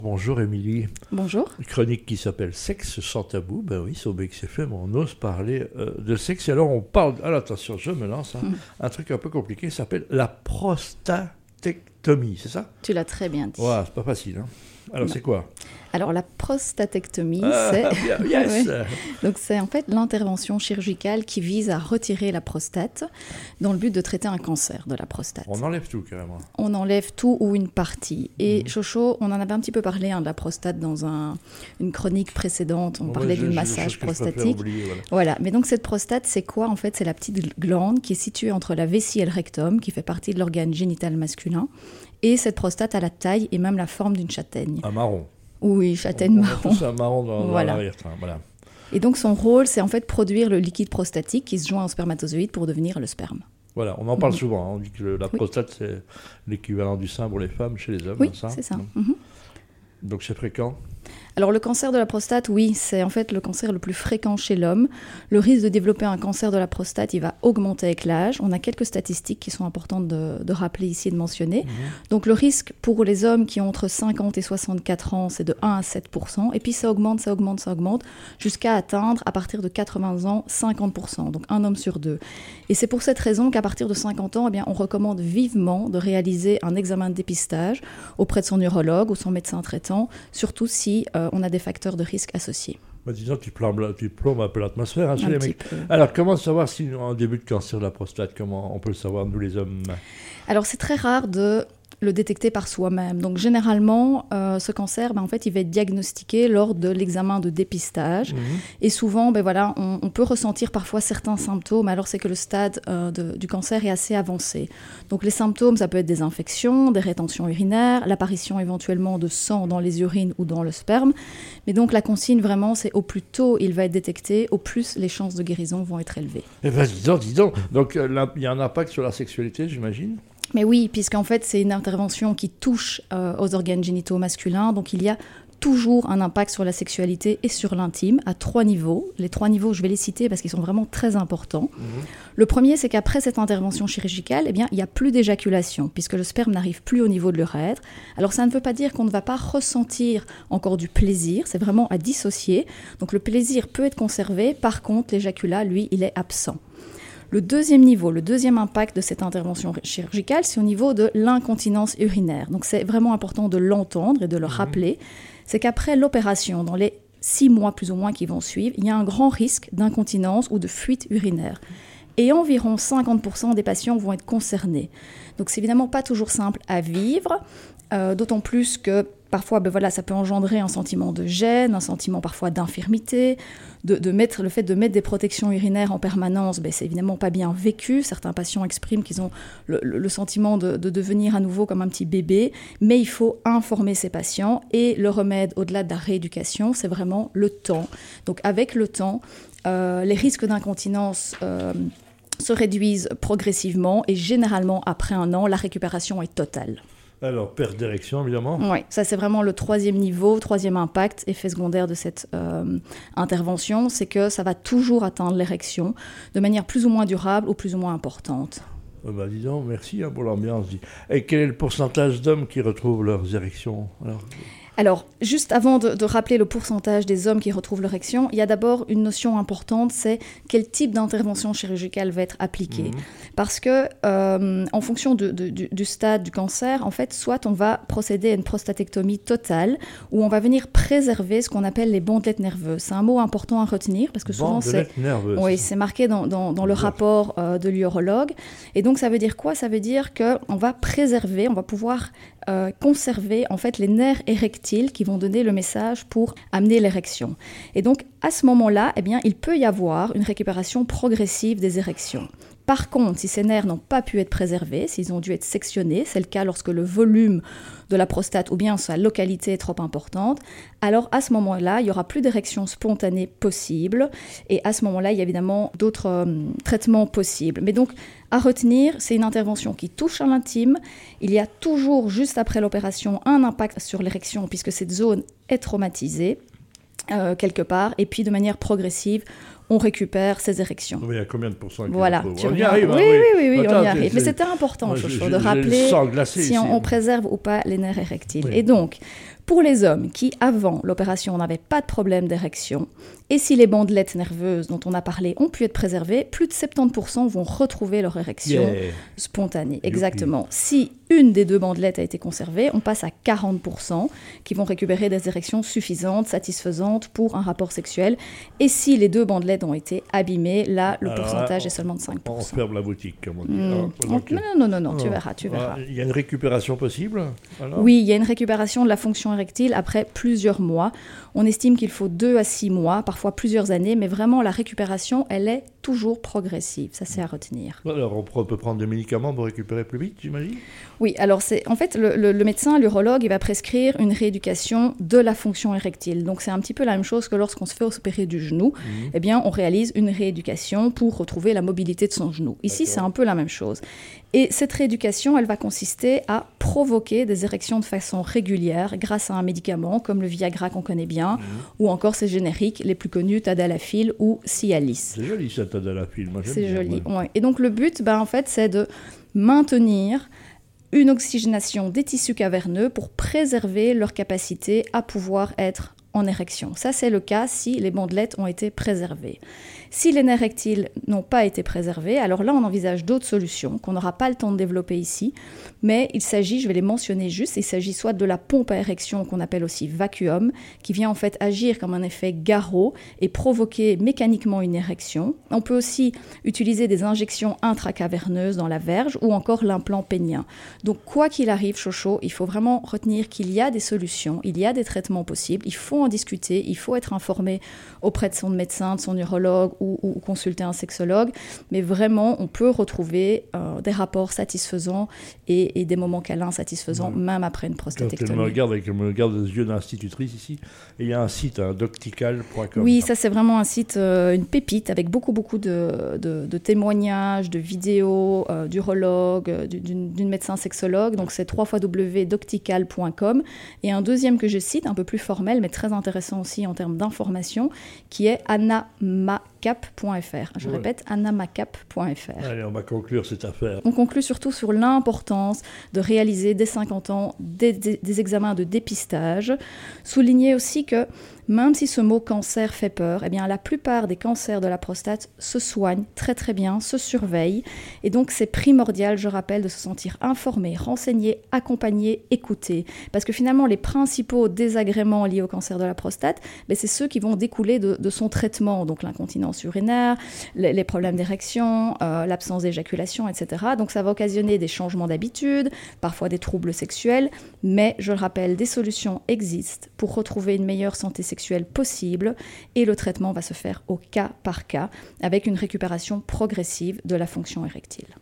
Bonjour Émilie. Bonjour. Chronique qui s'appelle Sexe sans tabou. Ben oui, c'est au BXFM, on ose parler de sexe. Et alors on parle, alors attention, je me lance, un truc un peu compliqué, ça s'appelle la prostatectomie, c'est ça? Tu l'as très bien dit. Ouais, c'est pas facile. Hein. Alors Non. c'est quoi? Alors la prostatectomie, Yes. Ouais. Donc c'est en fait l'intervention chirurgicale qui vise à retirer la prostate dans le but de traiter un cancer de la prostate. On enlève tout carrément. On enlève tout ou une partie. Et Chocho, on en avait un petit peu parlé de la prostate dans une chronique précédente. On parlait du massage prostatique. Oublier, Voilà. Mais donc cette prostate, c'est quoi en fait? C'est la petite glande qui est située entre la vessie et le rectum, qui fait partie de l'organe génital masculin. Et cette prostate a la taille et même la forme d'une châtaigne. Un marron. Oui, châtaigne On a marron. tous un marron dans Voilà. l'arrière-train. Voilà. Et donc son rôle, c'est en fait produire le liquide prostatique qui se joint au spermatozoïde pour devenir le sperme. Voilà, on en parle souvent. Hein. On dit que la prostate, c'est l'équivalent du sein pour les femmes chez les hommes. Oui, ça. c'est ça. Donc c'est fréquent. Alors le cancer de la prostate, oui, c'est en fait le cancer le plus fréquent chez l'homme. Le risque de développer un cancer de la prostate, il va augmenter avec l'âge. On a quelques statistiques qui sont importantes de rappeler ici et de mentionner. Donc le risque pour les hommes qui ont entre 50 et 64 ans, c'est de 1 à 7%. Et puis ça augmente jusqu'à atteindre, à partir de 80 ans, 50%. Donc un homme sur deux. Et c'est pour cette raison qu'à partir de 50 ans, eh bien, on recommande vivement de réaliser un examen de dépistage auprès de son urologue ou son médecin traitant, surtout si on a des facteurs de risque associés. Bah, disons, tu plombes un peu l'atmosphère chez Un les petit mecs. peu. Alors, comment savoir si on a un début de cancer de la prostate? Comment on peut le savoir, nous les hommes? Alors c'est très rare de le détecter par soi-même. Donc généralement, ce cancer, en fait, il va être diagnostiqué lors de l'examen de dépistage. Et souvent, on peut ressentir parfois certains symptômes. Alors c'est que le stade du cancer est assez avancé. Donc les symptômes, ça peut être des infections, des rétentions urinaires, l'apparition éventuellement de sang dans les urines ou dans le sperme. Mais donc la consigne vraiment, c'est au plus tôt il va être détecté, au plus les chances de guérison vont être élevées. Eh bien, dis donc. Donc, il y a un impact sur la sexualité, j'imagine? Mais oui, puisqu'en fait, c'est une intervention qui touche aux organes génitaux masculins. Donc, il y a toujours un impact sur la sexualité et sur l'intime à 3 niveaux. Les 3 niveaux, je vais les citer parce qu'ils sont vraiment très importants. Le premier, c'est qu'après cette intervention chirurgicale, il n'y a plus d'éjaculation, puisque le sperme n'arrive plus au niveau de l'urètre. Alors, ça ne veut pas dire qu'on ne va pas ressentir encore du plaisir. C'est vraiment à dissocier. Donc, le plaisir peut être conservé. Par contre, l'éjaculat, lui, il est absent. Le deuxième niveau, le deuxième impact de cette intervention chirurgicale, c'est au niveau de l'incontinence urinaire. Donc c'est vraiment important de l'entendre et de le rappeler. C'est qu'après l'opération, dans les 6 mois plus ou moins qui vont suivre, il y a un grand risque d'incontinence ou de fuite urinaire. Et environ 50% des patients vont être concernés. Donc c'est évidemment pas toujours simple à vivre, d'autant plus que parfois, ça peut engendrer un sentiment de gêne, un sentiment parfois d'infirmité. Le fait de mettre des protections urinaires en permanence, c'est évidemment pas bien vécu. Certains patients expriment qu'ils ont le sentiment de devenir à nouveau comme un petit bébé. Mais il faut informer ces patients. Et le remède, au-delà de la rééducation, c'est vraiment le temps. Donc avec le temps, les risques d'incontinence se réduisent progressivement. Et généralement, après 1 an, la récupération est totale. Alors, perte d'érection, évidemment. Oui, ça c'est vraiment le 3e niveau, 3e impact, effet secondaire de cette intervention, c'est que ça va toujours atteindre l'érection de manière plus ou moins durable ou plus ou moins importante. Dis donc, merci pour l'ambiance. Et quel est le pourcentage d'hommes qui retrouvent leurs érections? Alors, juste avant de rappeler le pourcentage des hommes qui retrouvent l'érection, il y a d'abord une notion importante, c'est quel type d'intervention chirurgicale va être appliquée. Parce que, en fonction du stade du cancer, en fait, soit on va procéder à une prostatectomie totale, ou on va venir préserver ce qu'on appelle les bandelettes nerveuses. C'est un mot important à retenir, parce que souvent c'est marqué dans le rapport de l'urologue. Et donc, ça veut dire quoi? Ça veut dire qu'on va préserver, on va pouvoir conserver en fait les nerfs érectiles qui vont donner le message pour amener l'érection. Et donc à ce moment-là, il peut y avoir une récupération progressive des érections. Par contre, si ces nerfs n'ont pas pu être préservés, s'ils ont dû être sectionnés, c'est le cas lorsque le volume de la prostate ou bien sa localité est trop importante, alors à ce moment-là, il n'y aura plus d'érection spontanée possible et à ce moment-là, il y a évidemment d'autres traitements possibles. Mais donc, à retenir, c'est une intervention qui touche à l'intime. Il y a toujours, juste après l'opération, un impact sur l'érection puisque cette zone est traumatisée quelque part et puis de manière progressive, on récupère ses érections. Oui, il y a combien de pourcents qui Voilà, on y arrive. Oui, on y arrive. Mais c'était important, Chocho, de rappeler si on préserve ou pas les nerfs érectiles. Oui. Et donc, Pour les hommes qui, avant l'opération, n'avaient pas de problème d'érection, et si les bandelettes nerveuses dont on a parlé ont pu être préservées, plus de 70% vont retrouver leur érection spontanée. Exactement. Si une des deux bandelettes a été conservée, on passe à 40% qui vont récupérer des érections suffisantes, satisfaisantes pour un rapport sexuel. Et si les deux bandelettes ont été abîmées, là, le pourcentage est seulement de 5%. On ferme la boutique, comme on dit. Non, tu verras. Il y a une récupération possible alors? Oui, il y a une récupération de la fonction érectile après plusieurs mois. On estime qu'il faut 2 à 6 mois, parfois plusieurs années, mais vraiment la récupération, elle est toujours progressive. Ça, c'est à retenir. Alors, on peut prendre des médicaments pour récupérer plus vite, j'imagine? Oui, alors en fait, le médecin, l'urologue, il va prescrire une rééducation de la fonction érectile. Donc, c'est un petit peu la même chose que lorsqu'on se fait opérer du genou. Eh bien, on réalise une rééducation pour retrouver la mobilité de son genou. Ici, c'est un peu la même chose. Et cette rééducation, elle va consister à provoquer des érections de façon régulière grâce à un médicament comme le Viagra qu'on connaît bien, ou encore ces génériques les plus connus, Tadalafil ou Cialis. C'est joli ça, Tadalafil. Moi, j'aime c'est bien, joli, ouais. ouais. Et donc le but, en fait, c'est de maintenir une oxygénation des tissus caverneux pour préserver leur capacité à pouvoir être en érection. Ça, c'est le cas si les bandelettes ont été préservées. Si les nerfs rectiles n'ont pas été préservés, alors là, on envisage d'autres solutions qu'on n'aura pas le temps de développer ici, mais il s'agit, je vais les mentionner juste, il s'agit soit de la pompe à érection qu'on appelle aussi vacuum, qui vient en fait agir comme un effet garrot et provoquer mécaniquement une érection. On peut aussi utiliser des injections intracaverneuses dans la verge ou encore l'implant pénien. Donc, quoi qu'il arrive, Chocho, il faut vraiment retenir qu'il y a des solutions, il y a des traitements possibles, il faut en discuter, il faut être informé auprès de son médecin, de son urologue ou consulter un sexologue, mais vraiment on peut retrouver des rapports satisfaisants et des moments câlins satisfaisants même après une prostatectomie. Je me regarde les yeux d'institutrice ici, et il y a un site, doctical.com. Oui, ça c'est vraiment un site, une pépite avec beaucoup de témoignages, de vidéos d'urologues, d'une médecin sexologue, donc c'est www.doctical.com, et un deuxième que je cite, un peu plus formel, mais très intéressant aussi en termes d'information, qui est anamacap.fr. Je répète, anamacap.fr. Allez, on va conclure cette affaire. On conclut surtout sur l'importance de réaliser dès 50 ans des examens de dépistage. Souligner aussi que même si ce mot cancer fait peur, eh bien la plupart des cancers de la prostate se soignent très très bien, se surveillent. Et donc c'est primordial, je rappelle, de se sentir informé, renseigné, accompagné, écouté. Parce que finalement, les principaux désagréments liés au cancer de la prostate, c'est ceux qui vont découler de son traitement. Donc l'incontinence urinaire, les problèmes d'érection, l'absence d'éjaculation, etc. Donc ça va occasionner des changements d'habitude, parfois des troubles sexuels. Mais je le rappelle, des solutions existent pour retrouver une meilleure santé sexuelle possible, et le traitement va se faire au cas par cas avec une récupération progressive de la fonction érectile.